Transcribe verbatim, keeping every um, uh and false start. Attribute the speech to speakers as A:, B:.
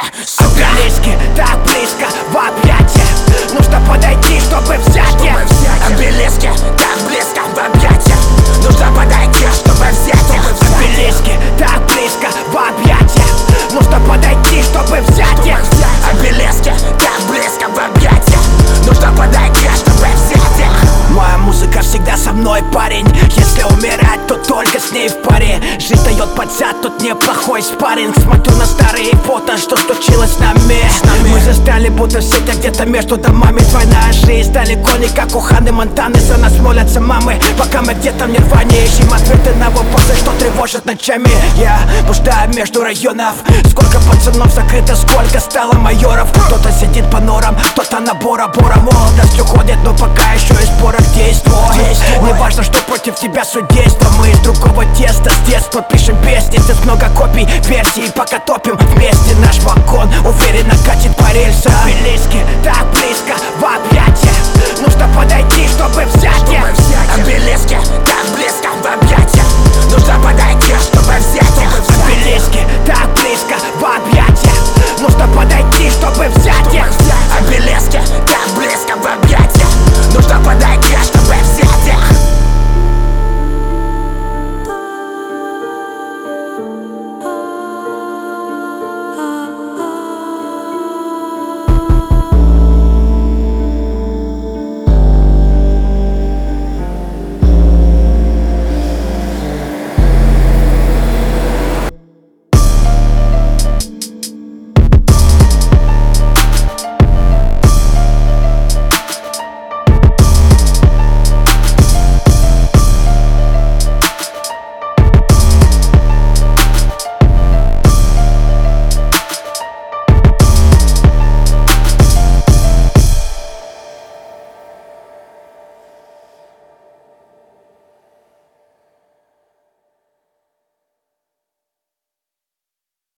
A: сука. Обелиски так близко в объятия, нужно подойти, чтобы взять их. Обелиски так близко в объятия, нужно подойти, чтобы взять их. Обелиски так близко в объятия, нужно подойти, чтобы взять их. Обелиски так близко в объятия, нужно подойти, чтобы взять их. Моя музыка всегда со мной, парень. Если умирать, то только с ней в паре. Жизнь дает подзад, тут неплохой спарринг. Смотрю на старые фото, что случилось с нами. Мы застряли будто в сетях где-то между домами. Твоя жизнь далеко не как у Ханны Монтаны. За нас молятся мамы, пока мы где-то в нирване. Ищем ответы на вопросы, что тревожит ночами. Я блуждаю между районов. Сколько пацанов закрыто, сколько стало майоров. Кто-то сидит по норам, кто-то на бора-бора. Молодость уходит, но пока еще из порок действует. Не важно, что против тебя судейство. Мы из другого теста, с детства пишем песни. Здесь много копий, версий, пока топим вместе. Наш вагон уверенно катит по рельсам. Обелиски так близко в объятия, нужно подойти, чтобы взять их. Обелиски так близко в объятия,